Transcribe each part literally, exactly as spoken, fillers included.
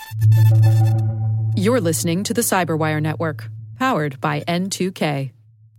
You're listening to the Cyberwire Network, powered by N two K.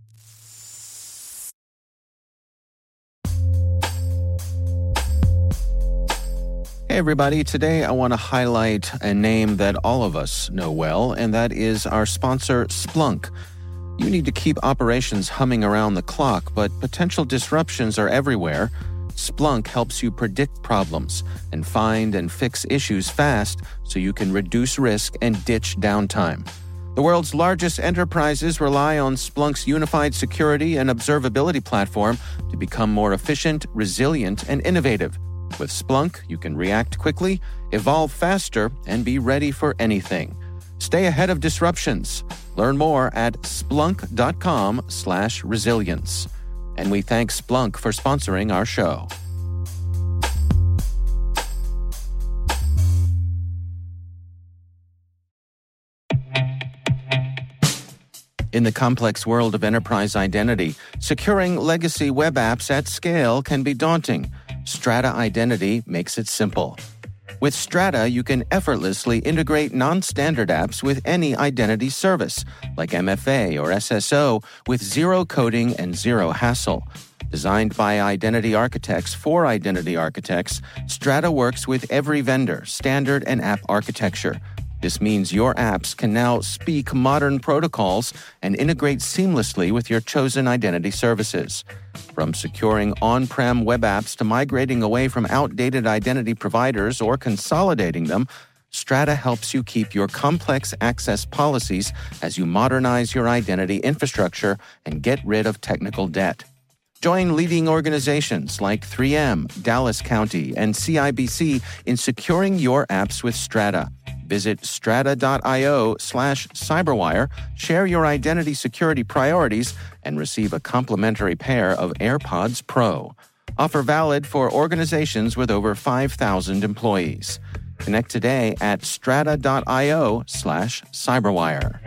Hey everybody, today I want to highlight a name that all of us know well, and that is our sponsor, Splunk. You need to keep operations humming around the clock, but potential disruptions are everywhere. Splunk helps you predict problems and find and fix issues fast so you can reduce risk and ditch downtime. The world's largest enterprises rely on Splunk's unified security and observability platform to become more efficient, resilient, and innovative. With Splunk, you can react quickly, evolve faster, and be ready for anything. Stay ahead of disruptions. Learn more at splunk.com slash resilience. And we thank Splunk for sponsoring our show. In the complex world of enterprise identity, securing legacy web apps at scale can be daunting. Strata Identity makes it simple. With Strata, you can effortlessly integrate non-standard apps with any identity service, like M F A or S S O, with zero coding and zero hassle. Designed by identity architects for identity architects, Strata works with every vendor, standard, and app architecture. This means your apps can now speak modern protocols and integrate seamlessly with your chosen identity services. From securing on-prem web apps to migrating away from outdated identity providers or consolidating them, Strata helps you keep your complex access policies as you modernize your identity infrastructure and get rid of technical debt. Join leading organizations like three M, Dallas County, and C I B C in securing your apps with Strata. Visit strata.io slash cyberwire, share your identity security priorities, and receive a complimentary pair of AirPods Pro. Offer valid for organizations with over five thousand employees. Connect today at strata.io slash cyberwire.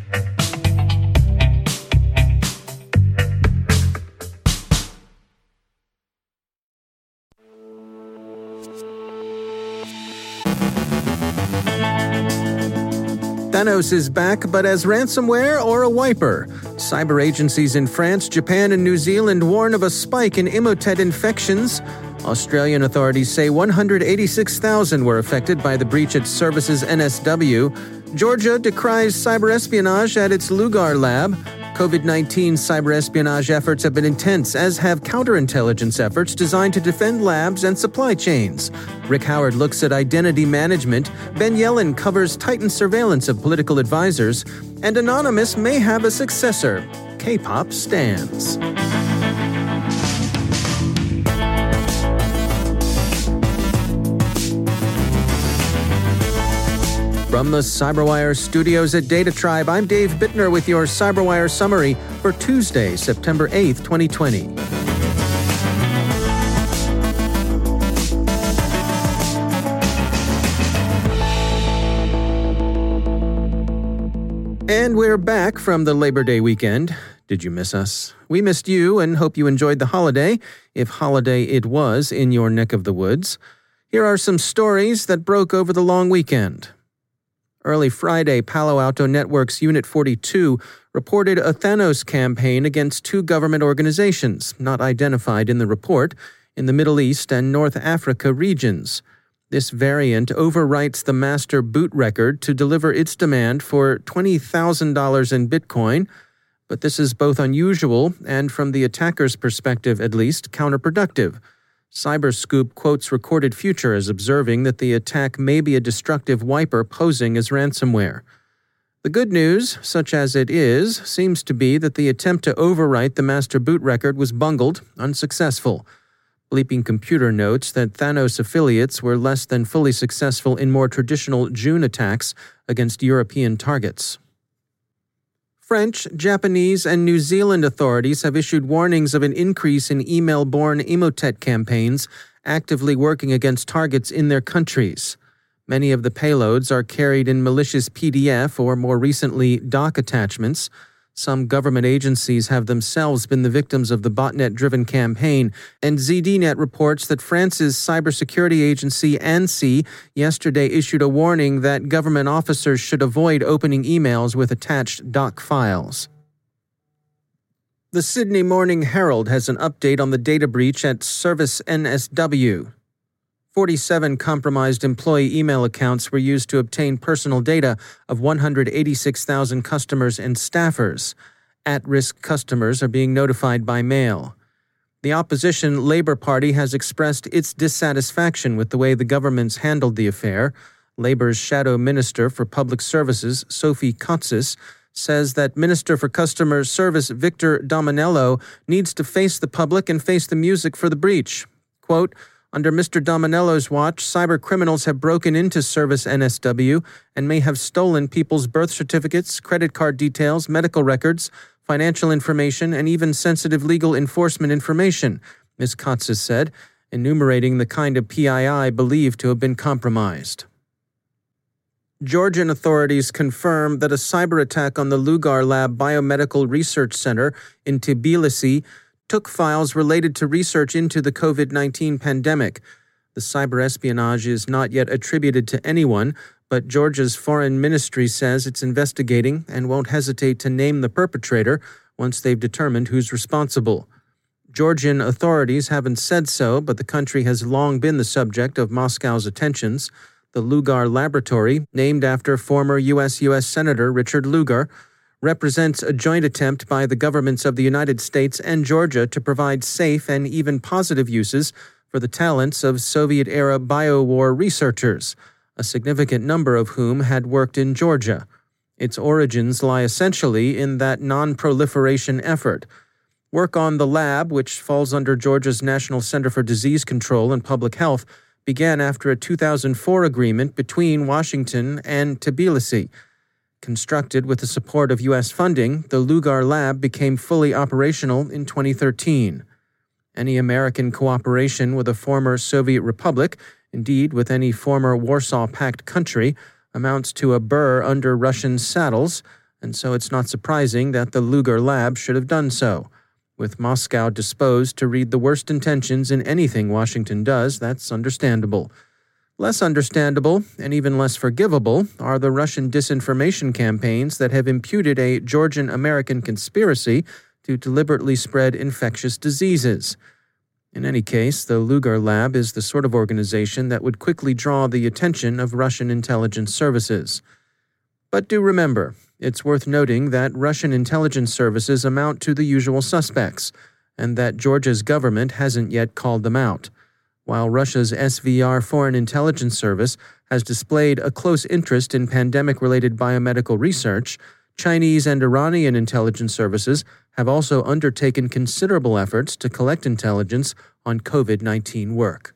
Thanos is back, but as ransomware or a wiper? Cyber agencies in France, Japan, and New Zealand warn of a spike in Emotet infections. Australian authorities say one hundred eighty-six thousand were affected by the breach at Services N S W. Georgia decries cyber espionage at its Lugar lab. COVID nineteen cyber espionage efforts have been intense, as have counterintelligence efforts designed to defend labs and supply chains. Rick Howard looks at identity management. Ben Yellen covers tightened surveillance of political advisors. And Anonymous may have a successor. K-pop stands. From the Cyberwire studios at Data Tribe, I'm Dave Bittner with your Cyberwire summary for Tuesday, September eighth, twenty twenty. And we're back from the Labor Day weekend. Did you miss us? We missed you and hope you enjoyed the holiday, if holiday it was in your neck of the woods. Here are some stories that broke over the long weekend. Early Friday, Palo Alto Network's Unit forty-two reported a Thanos campaign against two government organizations, not identified in the report, in the Middle East and North Africa regions. This variant overwrites the master boot record to deliver its demand for twenty thousand dollars in Bitcoin, but this is both unusual and, from the attacker's perspective at least, counterproductive. Cyberscoop quotes Recorded Future as observing that the attack may be a destructive wiper posing as ransomware. The good news, such as it is, seems to be that the attempt to overwrite the master boot record was bungled, unsuccessful. Bleeping Computer notes that Thanos affiliates were less than fully successful in more traditional June attacks against European targets. French, Japanese, and New Zealand authorities have issued warnings of an increase in email-borne Emotet campaigns actively working against targets in their countries. Many of the payloads are carried in malicious P D F or, more recently, doc attachments. Some government agencies have themselves been the victims of the botnet-driven campaign, and Z D Net reports that France's cybersecurity agency ANSSI yesterday issued a warning that government officers should avoid opening emails with attached doc files. The Sydney Morning Herald has an update on the data breach at Service N S W. forty-seven compromised employee email accounts were used to obtain personal data of one hundred eighty-six thousand customers and staffers. At-risk customers are being notified by mail. The opposition Labour Party has expressed its dissatisfaction with the way the government's handled the affair. Labour's Shadow Minister for Public Services, Sophie Kotsis, says that Minister for Customer Service Victor Dominello needs to face the public and face the music for the breach. Quote, "Under Mister Dominello's watch, cyber criminals have broken into Service N S W and may have stolen people's birth certificates, credit card details, medical records, financial information, and even sensitive legal enforcement information," Miz Kotsis said, enumerating the kind of P I I believed to have been compromised. Georgian authorities confirm that a cyber attack on the Lugar Lab Biomedical Research Center in Tbilisi took files related to research into the COVID nineteen pandemic. The cyber espionage is not yet attributed to anyone, but Georgia's foreign ministry says it's investigating and won't hesitate to name the perpetrator once they've determined who's responsible. Georgian authorities haven't said so, but the country has long been the subject of Moscow's attentions. The Lugar Laboratory, named after former U S U S Senator Richard Lugar, represents a joint attempt by the governments of the United States and Georgia to provide safe and even positive uses for the talents of Soviet-era biowar researchers, a significant number of whom had worked in Georgia. Its origins lie essentially in that non-proliferation effort. Work on the lab, which falls under Georgia's National Center for Disease Control and Public Health, began after a two thousand four agreement between Washington and Tbilisi. Constructed with the support of U S funding, the Lugar Lab became fully operational in twenty thirteen. Any American cooperation with a former Soviet republic, indeed with any former Warsaw Pact country, amounts to a burr under Russian saddles, and so it's not surprising that the Lugar Lab should have done so. With Moscow disposed to read the worst intentions in anything Washington does, that's understandable. Less understandable, and even less forgivable, are the Russian disinformation campaigns that have imputed a Georgian-American conspiracy to deliberately spread infectious diseases. In any case, the Lugar Lab is the sort of organization that would quickly draw the attention of Russian intelligence services. But do remember, it's worth noting that Russian intelligence services amount to the usual suspects, and that Georgia's government hasn't yet called them out. While Russia's S V R Foreign Intelligence Service has displayed a close interest in pandemic-related biomedical research, Chinese and Iranian intelligence services have also undertaken considerable efforts to collect intelligence on COVID nineteen work.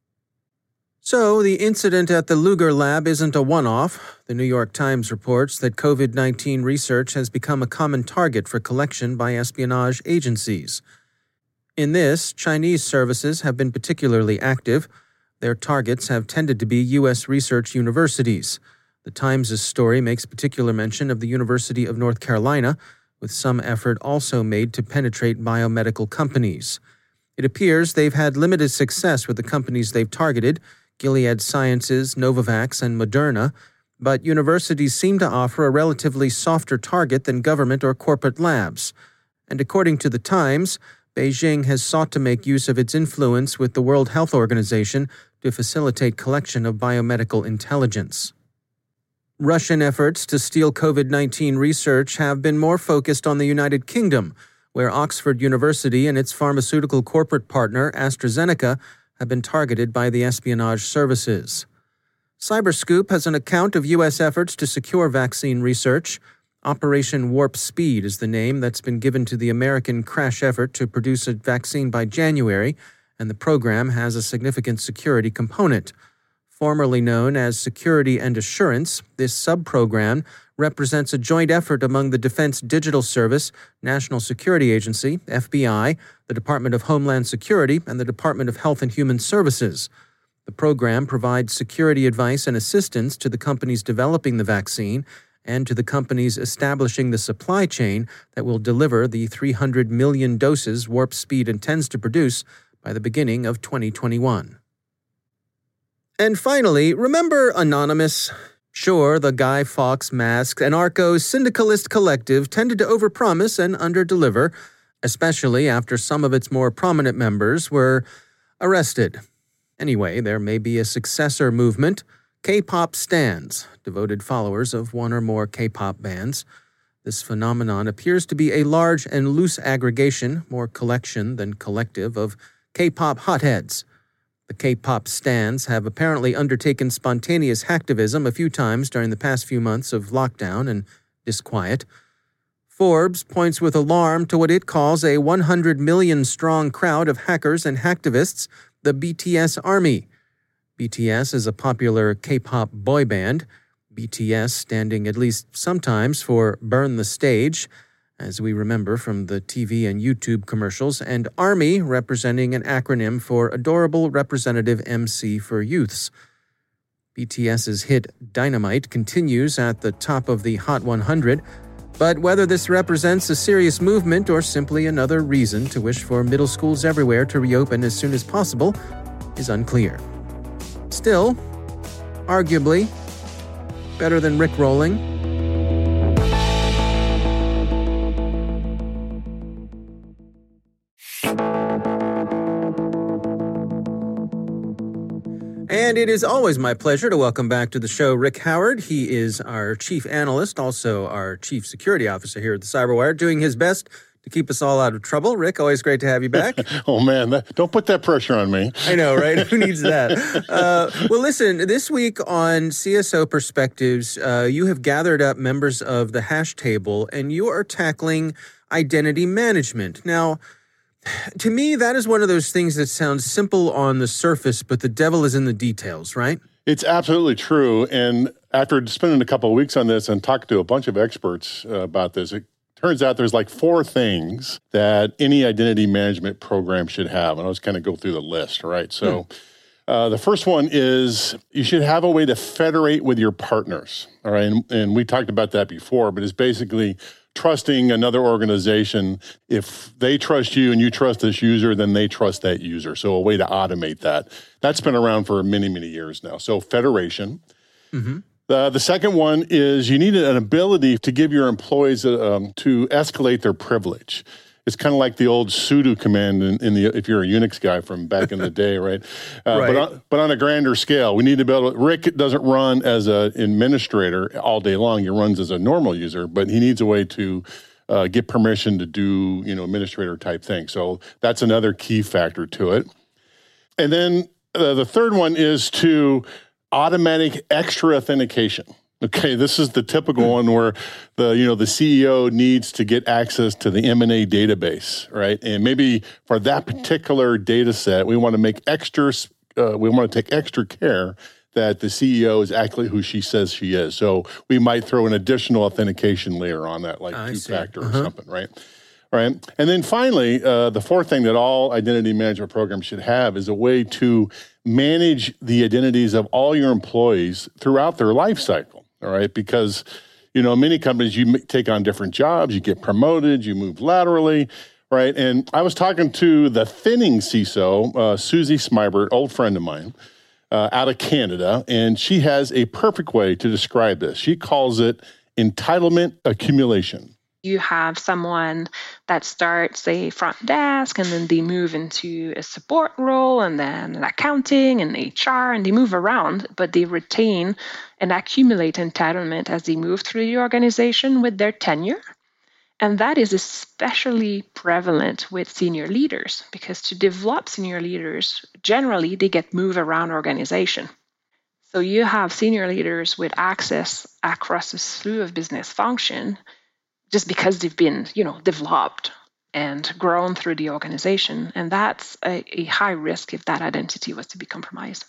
So, the incident at the Lugar Lab isn't a one-off. The New York Times reports that COVID nineteen research has become a common target for collection by espionage agencies. In this, Chinese services have been particularly active. Their targets have tended to be U S research universities. The Times' story makes particular mention of the University of North Carolina, with some effort also made to penetrate biomedical companies. It appears they've had limited success with the companies they've targeted, Gilead Sciences, Novavax, and Moderna, but universities seem to offer a relatively softer target than government or corporate labs. And according to the Times, Beijing has sought to make use of its influence with the World Health Organization to facilitate collection of biomedical intelligence. Russian efforts to steal COVID nineteen research have been more focused on the United Kingdom, where Oxford University and its pharmaceutical corporate partner, AstraZeneca, have been targeted by the espionage services. Cyberscoop has an account of U S efforts to secure vaccine research. Operation Warp Speed is the name that's been given to the American crash effort to produce a vaccine by January, and the program has a significant security component. Formerly known as Security and Assurance, this sub-program represents a joint effort among the Defense Digital Service, National Security Agency, F B I, the Department of Homeland Security, and the Department of Health and Human Services. The program provides security advice and assistance to the companies developing the vaccine and to the companies establishing the supply chain that will deliver the three hundred million doses Warp Speed intends to produce by the beginning of twenty twenty-one. And finally, remember Anonymous? Sure, the Guy Fawkes masked anarcho syndicalist collective tended to overpromise and underdeliver, especially after some of its more prominent members were arrested. Anyway, there may be a successor movement, K-pop stans, devoted followers of one or more K-pop bands. This phenomenon appears to be a large and loose aggregation, more collection than collective, of K-pop hotheads. The K-pop stans have apparently undertaken spontaneous hacktivism a few times during the past few months of lockdown and disquiet. Forbes points with alarm to what it calls a one hundred million strong crowd of hackers and hacktivists, the B T S Army. B T S is a popular K-pop boy band, B T S standing at least sometimes for Burn the Stage, as we remember from the T V and YouTube commercials, and ARMY representing an acronym for Adorable Representative M C for Youths. BTS's hit Dynamite continues at the top of the Hot one hundred, but whether this represents a serious movement or simply another reason to wish for middle schools everywhere to reopen as soon as possible is unclear. Still, arguably, better than rickrolling. And it is always my pleasure to welcome back to the show Rick Howard. He is our chief analyst, also our chief security officer here at the CyberWire, doing his best to keep us all out of trouble. Rick, always great to have you back. Oh, man, that, don't put that pressure on me. I know, right? Who needs that? Uh, well, listen, this week on C S O Perspectives, uh, you have gathered up members of the Hash Table, and you are tackling identity management. Now, to me, that is one of those things that sounds simple on the surface, but the devil is in the details, right? It's absolutely true. And after spending a couple of weeks on this and talking to a bunch of experts uh, about this, it turns out there's like four things that any identity management program should have. And I'll just kind of go through the list, right? So hmm. uh, the first one is you should have a way to federate with your partners, all right? And, and we talked about that before, but it's basically trusting another organization. If they trust you and you trust this user, then they trust that user. So a way to automate that. That's been around for many, many years now. So federation. Mm-hmm. Uh, the second one is you need an ability to give your employees um, to escalate their privilege. It's kind of like the old sudo command in, in the if you're a Unix guy from back in the day, right? Uh, right. But on, but on a grander scale, we need to be able to, Rick doesn't run as an administrator all day long. He runs as a normal user, but he needs a way to uh, get permission to do, you know, administrator type things. So that's another key factor to it. And then uh, the third one is to automatic extra authentication. Okay, this is the typical mm. one where the you know the C E O needs to get access to the M and A database, right? And maybe for that particular data set, we want to make extra, uh, we want to take extra care that the C E O is actually who she says she is. So we might throw an additional authentication layer on that, like I two-factor uh-huh. or something, right? Right. And then finally, uh, the fourth thing that all identity management programs should have is a way to manage the identities of all your employees throughout their life cycle. All right, because, you know, many companies, you take on different jobs, you get promoted, you move laterally, right? And I was talking to the thinning C I S O, uh, Susie Smybert, old friend of mine, uh, out of Canada, and she has a perfect way to describe this. She calls it entitlement accumulation. You have someone that starts a front desk and then they move into a support role and then an accounting and H R and they move around, but they retain and accumulate entitlement as they move through the organization with their tenure. And that is especially prevalent with senior leaders because to develop senior leaders, generally they get moved around organization. So you have senior leaders with access across a slew of business function just because they've been, you know, developed and grown through the organization. And that's a, a high risk if that identity was to be compromised.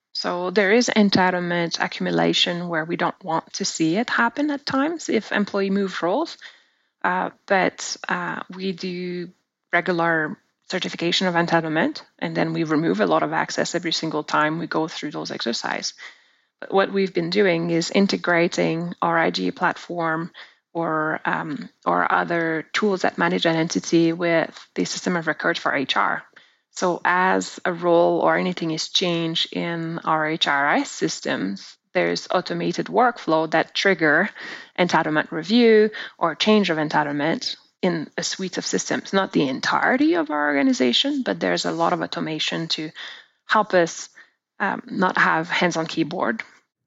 So there is entitlement accumulation where we don't want to see it happen at times if employee move roles. Uh, but uh, we do regular certification of entitlement, and then we remove a lot of access every single time we go through those exercises. But what we've been doing is integrating our I G A platform or um, or other tools that manage identity with the system of record for H R. So as a role or anything is changed in our H R I systems, there's automated workflow that trigger entitlement review or change of entitlement in a suite of systems, not the entirety of our organization, but there's a lot of automation to help us um, not have hands on keyboard.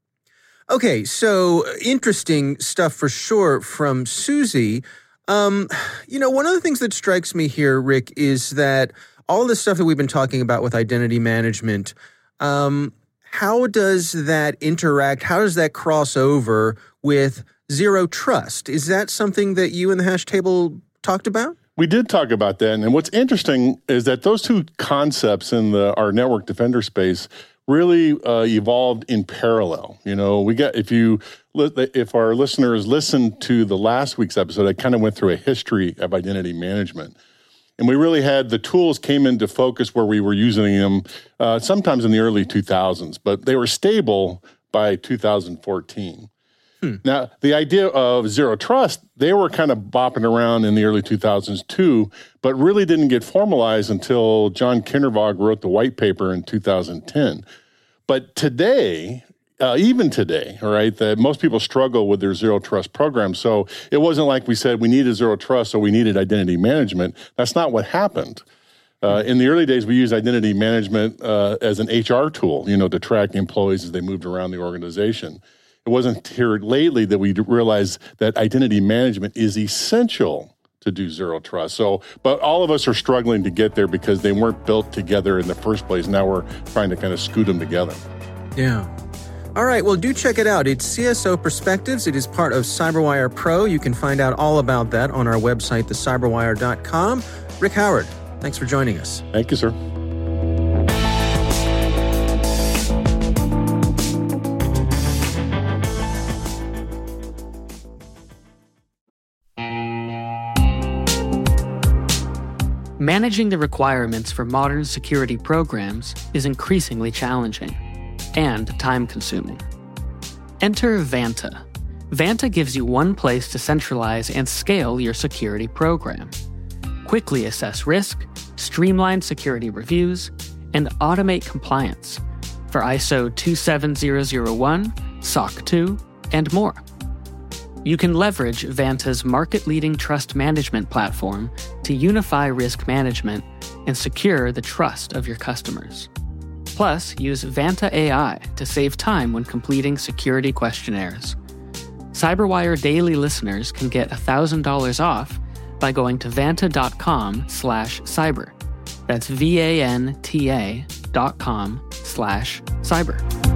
Okay, so interesting stuff for sure from Susie. Um, you know, one of the things that strikes me here, Rick, is that all the stuff that we've been talking about with identity management, um, how does that interact? How does that cross over with Zero Trust? Is that something that you and the Hash Table talked about? We did talk about that. And what's interesting is that those two concepts in the our network defender space really uh, evolved in parallel. You know, we got, if you, if our listeners listened to the last week's episode, I kind of went through a history of identity management. And we really had, the tools came into focus where we were using them uh, sometimes in the early two thousands, but they were stable by two thousand fourteen. Hmm. Now, the idea of Zero Trust, they were kind of bopping around in the early two thousands too, but really didn't get formalized until John Kindervag wrote the white paper in two thousand ten. But today, uh, even today, all right, that most people struggle with their Zero Trust program. So it wasn't like we said we needed Zero Trust, so we needed identity management. That's not what happened. Uh, in the early days, we used identity management uh, as an H R tool, you know, to track employees as they moved around the organization. It wasn't here lately that we realized that identity management is essential to do Zero Trust. So, but all of us are struggling to get there because they weren't built together in the first place. Now we're trying to kind of scoot them together. Yeah. All right, well, do check it out. It's C S O Perspectives. It is part of CyberWire Pro. You can find out all about that on our website, the cyberwire dot com. Rick Howard, thanks for joining us. Thank you, sir. Managing the requirements for modern security programs is increasingly challenging and time-consuming. Enter Vanta. Vanta gives you one place to centralize and scale your security program. Quickly assess risk, streamline security reviews, and automate compliance for I S O two seven zero zero one, S O C two, and more. You can leverage Vanta's market-leading trust management platform to unify risk management and secure the trust of your customers. Plus, use Vanta A I to save time when completing security questionnaires. CyberWire Daily listeners can get one thousand dollars off by going to vanta.com slash cyber. That's V-A-N-T-A dot com slash cyber.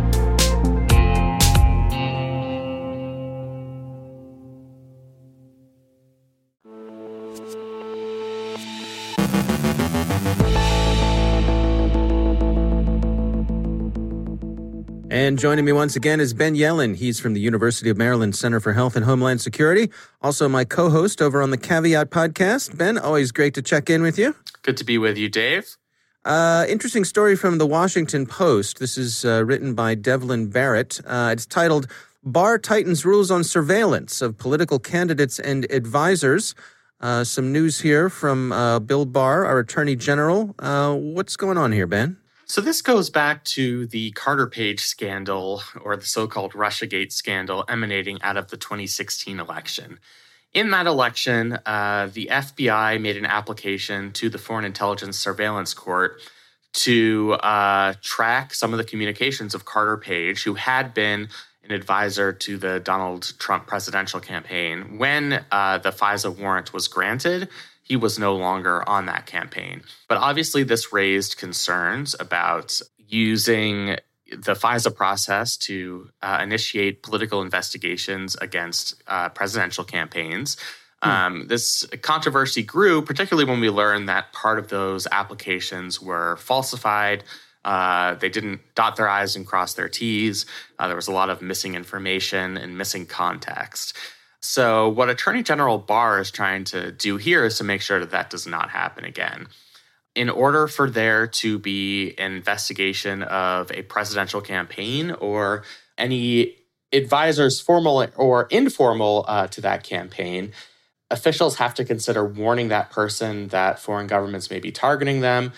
And joining me once again is Ben Yelin. He's from the University of Maryland Center for Health and Homeland Security. Also my co-host over on the Caveat podcast. Ben, always great to check in with you. Good to be with you, Dave. Uh, interesting story from the Washington Post. This is uh, written by Devlin Barrett. Uh, it's titled, Barr Tightens Rules on Surveillance of Political Candidates and Advisors. Uh, some news here from uh, Bill Barr, our Attorney General. Uh, what's going on here, Ben? So this goes back to the Carter Page scandal, or the so-called Russiagate scandal, emanating out of the twenty sixteen election. In that election, uh, the F B I made an application to the Foreign Intelligence Surveillance Court to uh, track some of the communications of Carter Page, who had been an advisor to the Donald Trump presidential campaign. When uh, the FISA warrant was granted, he was no longer on that campaign. But obviously this raised concerns about using the FISA process to uh, initiate political investigations against uh, presidential campaigns. Hmm. Um, this controversy grew, particularly when we learned that part of those applications were falsified. Uh, they didn't dot their I's and cross their T's. Uh, there was a lot of missing information and missing context. So what Attorney General Barr is trying to do here is to make sure that that does not happen again. In order for there to be an investigation of a presidential campaign or any advisors, formal or informal, uh, to that campaign, officials have to consider warning that person that foreign governments may be targeting them.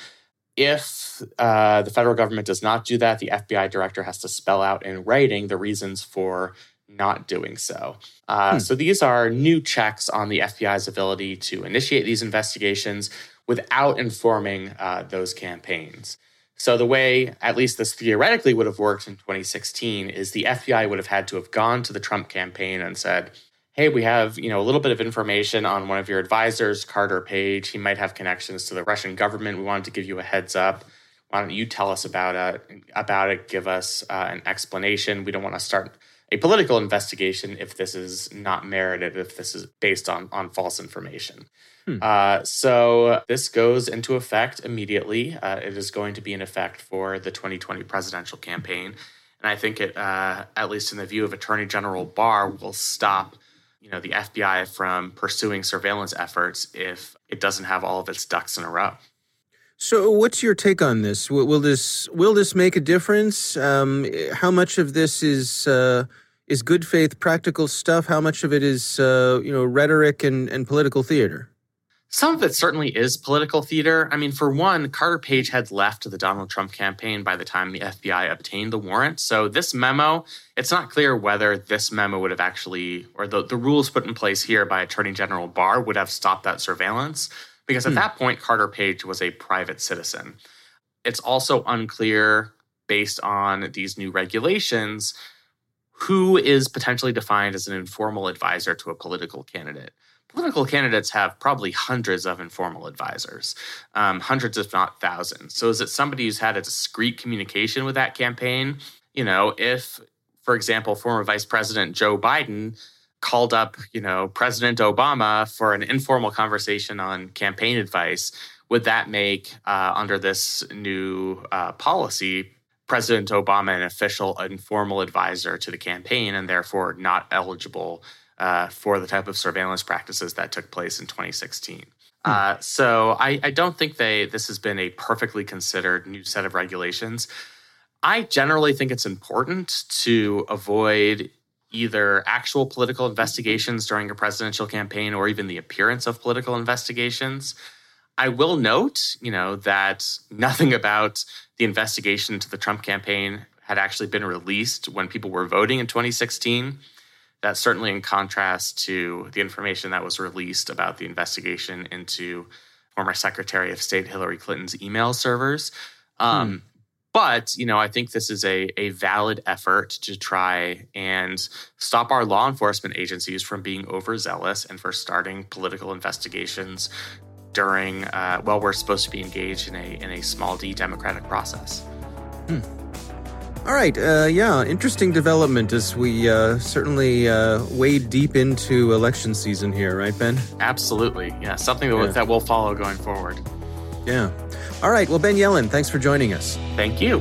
If uh, the federal government does not do that, the F B I director has to spell out in writing the reasons for not doing so. Uh, hmm. So these are new checks on the F B I's ability to initiate these investigations without informing uh, those campaigns. So the way, at least this theoretically would have worked in twenty sixteen, is the F B I would have had to have gone to the Trump campaign and said, hey, we have, you know, a little bit of information on one of your advisors, Carter Page. He might have connections to the Russian government. We wanted to give you a heads up. Why don't you tell us about it? About it? Give us uh, an explanation. We don't want to start a political investigation if this is not merited, if this is based on, on false information. Hmm. Uh, so this goes into effect immediately. Uh, it is going to be in effect for the twenty twenty presidential campaign. And I think it, uh, at least in the view of Attorney General Barr, will stop you know, the F B I from pursuing surveillance efforts if it doesn't have all of its ducks in a row. So what's your take on this? Will, will this will this make a difference? Um, how much of this is uh, is good faith, practical stuff? How much of it is uh, you know rhetoric and, and political theater? Some of it certainly is political theater. I mean, for one, Carter Page had left the Donald Trump campaign by the time the F B I obtained the warrant. So this memo, it's not clear whether this memo would have actually, or the, the rules put in place here by Attorney General Barr would have stopped that surveillance. Because at hmm. that point, Carter Page was a private citizen. It's also unclear, based on these new regulations, who is potentially defined as an informal advisor to a political candidate. Political candidates have probably hundreds of informal advisors, um, hundreds if not thousands. So is it somebody who's had a discreet communication with that campaign? You know, if, for example, former Vice President Joe Biden called up, you know, President Obama for an informal conversation on campaign advice, would that make, uh, under this new uh, policy, President Obama an official informal advisor to the campaign and therefore not eligible Uh, for the type of surveillance practices that took place in twenty sixteen. Hmm. Uh, so I, I don't think they this has been a perfectly considered new set of regulations. I generally think it's important to avoid either actual political investigations during a presidential campaign or even the appearance of political investigations. I will note, you know, that nothing about the investigation to the Trump campaign had actually been released when people were voting in twenty sixteen. That's certainly in contrast to the information that was released about the investigation into former Secretary of State Hillary Clinton's email servers. Um, hmm. But, you know, I think this is a, a valid effort to try and stop our law enforcement agencies from being overzealous and for starting political investigations during, uh, well, we're supposed to be engaged in a, in a small d democratic process. Hmm. All right. Uh, yeah, interesting development as we uh, certainly uh, wade deep into election season here, right, Ben? Absolutely. Yeah, something that, yeah. that we'll follow going forward. Yeah. All right. Well, Ben Yelin, thanks for joining us. Thank you.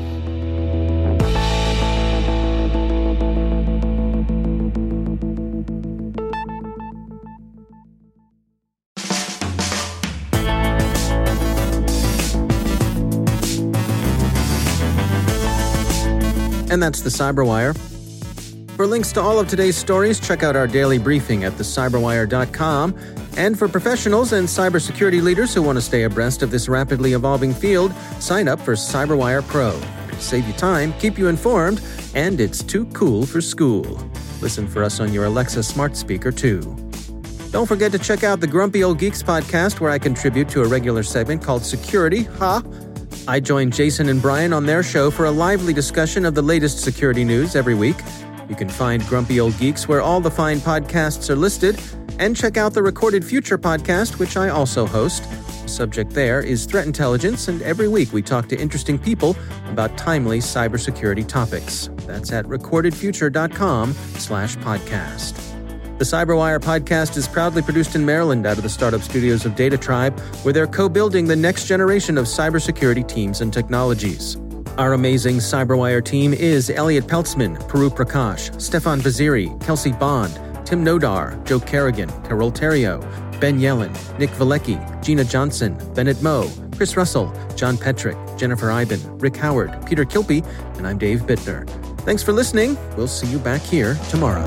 And that's the Cyberwire. For links to all of today's stories, check out our daily briefing at the cyberwire dot com. And for professionals and cybersecurity leaders who want to stay abreast of this rapidly evolving field, sign up for CyberWire Pro. It'll save you time, keep you informed, and it's too cool for school. Listen for us on your Alexa smart speaker, too. Don't forget to check out the Grumpy Old Geeks podcast, where I contribute to a regular segment called Security. Ha! I join Jason and Brian on their show for a lively discussion of the latest security news every week. You can find Grumpy Old Geeks where all the fine podcasts are listed, and check out the Recorded Future podcast, which I also host. The subject there is threat intelligence, and every week we talk to interesting people about timely cybersecurity topics. That's at recorded future dot com slash podcast. The Cyberwire podcast is proudly produced in Maryland out of the startup studios of Data Tribe, where they're co-building the next generation of cybersecurity teams and technologies. Our amazing Cyberwire team is Elliot Peltzman, Puru Prakash, Stefan Vaziri, Kelsey Bond, Tim Nodar, Joe Kerrigan, Carol Terrio, Ben Yelin, Nick Valecki, Gina Johnson, Bennett Moe, Chris Russell, John Petrick, Jennifer Iben, Rick Howard, Peter Kilpie, and I'm Dave Bittner. Thanks for listening. We'll see you back here tomorrow.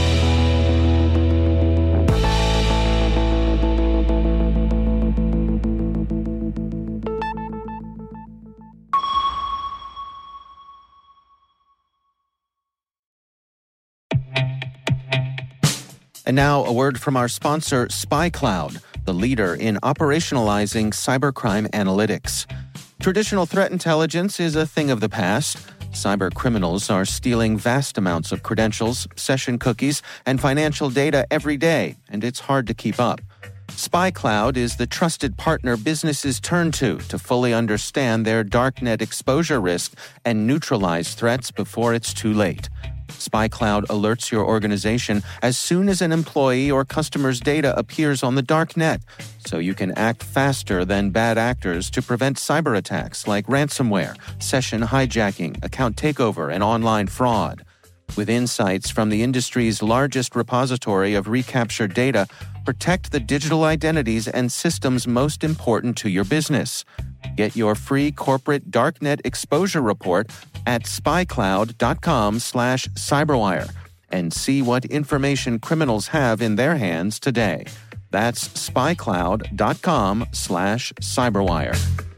And now a word from our sponsor, SpyCloud, the leader in operationalizing cybercrime analytics. Traditional threat intelligence is a thing of the past. Cyber criminals are stealing vast amounts of credentials, session cookies, and financial data every day, and it's hard to keep up. SpyCloud is the trusted partner businesses turn to to fully understand their darknet exposure risk and neutralize threats before it's too late. SpyCloud alerts your organization as soon as an employee or customer's data appears on the dark net, so you can act faster than bad actors to prevent cyber attacks like ransomware, session hijacking, account takeover, and online fraud. With insights from the industry's largest repository of recaptured data, protect the digital identities and systems most important to your business. Get your free corporate darknet exposure report at spycloud.com slash cyberwire and see what information criminals have in their hands today. That's spycloud.com slash cyberwire.